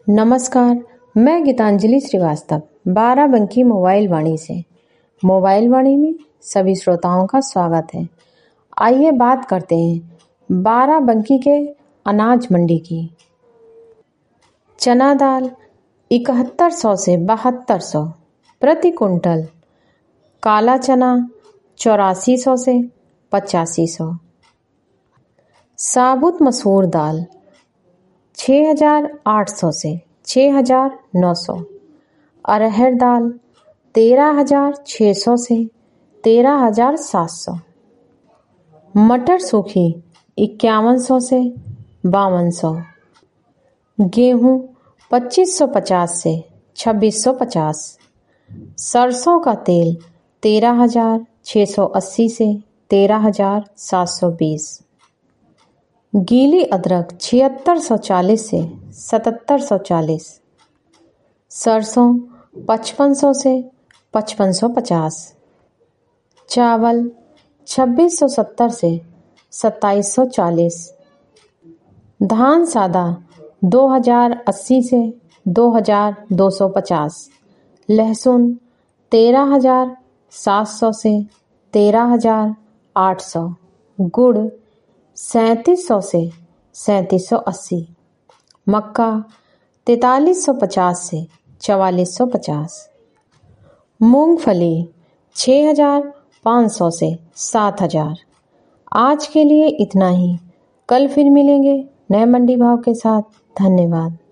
नमस्कार, मैं गीतांजलि श्रीवास्तव बाराबंकी मोबाइल वाणी से। मोबाइल वाणी में सभी श्रोताओं का स्वागत है। आइए बात करते हैं बाराबंकी के अनाज मंडी की। चना दाल 7100 से 7200 प्रति कुंटल, काला चना 8400 से 8500, साबुत मसूर दाल 6800 से 6900, अरहर दाल 13600 से 13700, मटर सूखी 5100 से 5200, गेहूं 2550 से 2650, सरसों का तेल 13680 से 13720, गीली अदरक 7640 से 7740, सरसों 5500 से 5550, चावल 2670 से 2740, धान सादा 2080 से 2250, लहसुन 13700 से 13800, गुड़ 3700 से 3780, मक्का 4350 से 4450, मूंगफली 6500 से 7000। आज के लिए इतना ही। कल फिर मिलेंगे नए मंडी भाव के साथ। धन्यवाद।